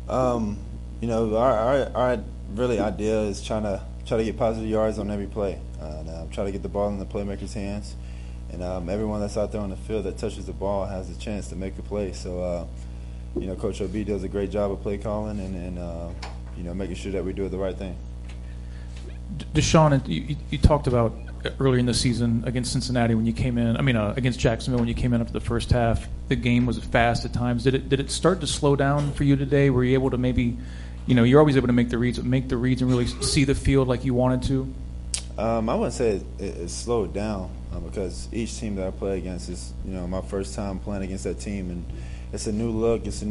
You know, our really idea is try to get positive yards on every play, and try to get the ball in the playmakers' hands. And everyone that's out there on the field that touches the ball has a chance to make a play. So, you know, Coach OB does a great job of play calling and you know, making sure that we do the right thing. Deshaun, you talked about earlier in the season against Cincinnati when you came in. Against Jacksonville when you came in after the first half. The game was fast at times. Did it start to slow down for you today? Were you able to maybe, you know, you're always able to make the reads and really see the field like you wanted to? I wouldn't say it slowed down because each team that I play against is, you know, my first time playing against that team, and it's a new look, it's a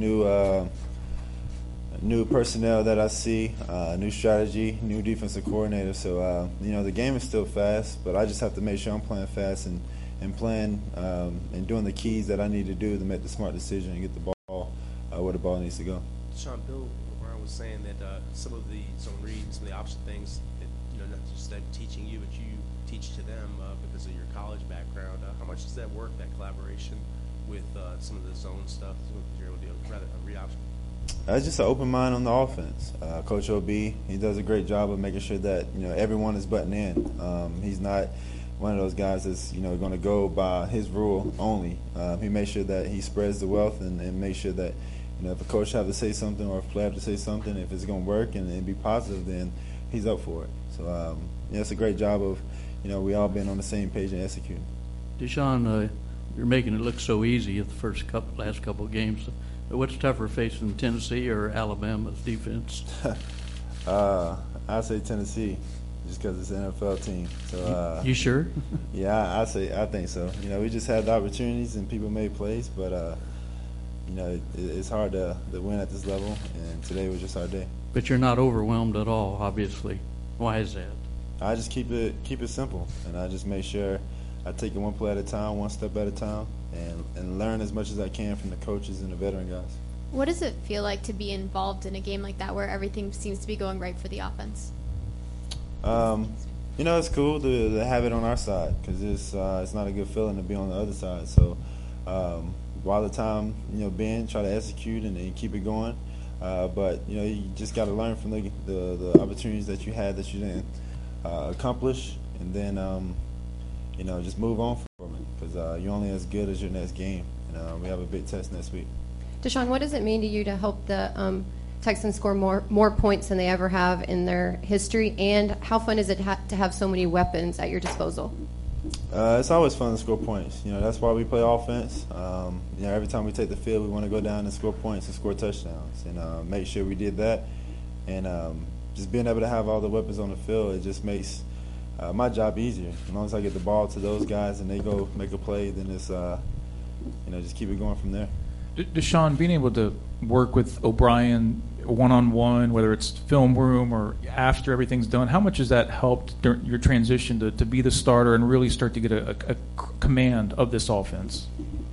new personnel that I see, new strategy, new defensive coordinator. So, you know, the game is still fast, but I just have to make sure I'm playing fast and playing and doing the keys that I need to do to make the smart decision and get the ball where the ball needs to go. Sean, Bill O'Brien was saying that some of the zone reads, some of the option things, that, you know, not just that teaching you, but you teach to them because of your college background. How much does that work, that collaboration with some of the zone stuff, you're able to do, rather a read option? It's just an open mind on the offense. Coach OB, he does a great job of making sure that, you know, everyone is buttoned in. He's not one of those guys that's, you know, going to go by his rule only. He makes sure that he spreads the wealth and makes sure that, you know, if a coach have to say something or if a player have to say something, if it's going to work and be positive, then he's up for it. So, yeah, it's a great job of, you know, we all been on the same page and executing. Deshaun, you're making it look so easy at the last couple of games. What's tougher, facing Tennessee or Alabama's defense? I say Tennessee, just because it's an NFL team. So you sure? Yeah, I think so. You know, we just had the opportunities and people made plays, but you know, it's hard to win at this level, and today was just our day. But you're not overwhelmed at all, obviously. Why is that? I just keep it simple, and I just make sure I take it one play at a time, one step at a time, and learn as much as I can from the coaches and the veteran guys. What does it feel like to be involved in a game like that where everything seems to be going right for the offense? You know, it's cool to have it on our side because it's not a good feeling to be on the other side. So while the time, you know, being, try to execute and keep it going. But, you know, you just got to learn from the opportunities that you had that you didn't accomplish, and then, you know, just move on from it because you're only as good as your next game. And we have a big test next week. Deshaun, what does it mean to you to help the Texans score more points than they ever have in their history? And how fun is it to have so many weapons at your disposal? It's always fun to score points. You know, that's why we play offense. You know, every time we take the field, we want to go down and score points and score touchdowns, and make sure we did that. And just being able to have all the weapons on the field, it just makes my job easier. As long as I get the ball to those guys and they go make a play, then it's you know, just keep it going from there. Deshaun, being able to work with O'Brien one-on-one, whether it's film room or after everything's done, how much has that helped during your transition to be the starter and really start to get a command of this offense?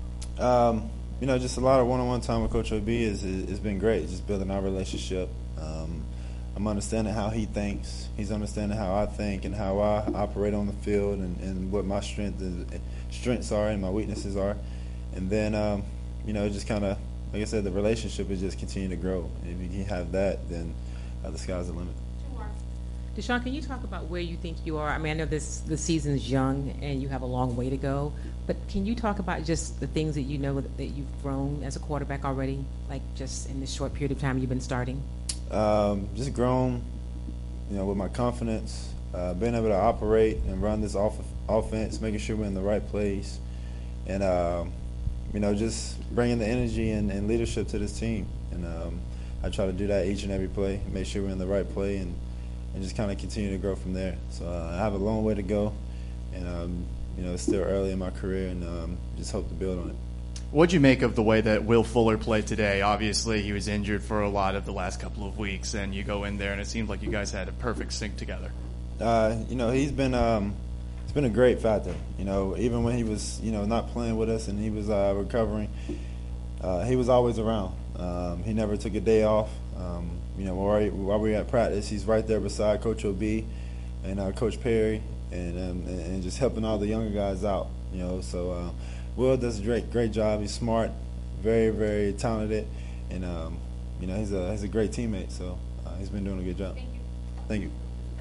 You know, just a lot of one-on-one time with Coach OB has been great, just building our relationship. I'm understanding how he thinks. He's understanding how I think and how I operate on the field and what my strengths are and my weaknesses are. And then, you know, just kind of, like I said, the relationship is just continuing to grow. And if you can have that, then the sky's the limit. Deshaun, can you talk about where you think you are? I mean, I know the season's young and you have a long way to go, but can you talk about just the things that you know that you've grown as a quarterback already, like just in this short period of time you've been starting? Just grown, you know, with my confidence, being able to operate and run this offense, making sure we're in the right place, and you know, just bringing the energy and leadership to this team. And I try to do that each and every play, make sure we're in the right play, and just kind of continue to grow from there. So I have a long way to go, and you know, it's still early in my career, and just hope to build on it. What'd you make of the way that Will Fuller played today? Obviously, he was injured for a lot of the last couple of weeks, and you go in there, and it seemed like you guys had a perfect sync together. You know, he's been a great factor. You know, even when he was, you know, not playing with us and he was recovering, he was always around. He never took a day off. You know, while we were at practice, he's right there beside Coach OB and Coach Perry, and just helping all the younger guys out. You know, so Will does a great job. He's smart, very, very talented, and you know, he's a great teammate. So he's been doing a good job. Thank you.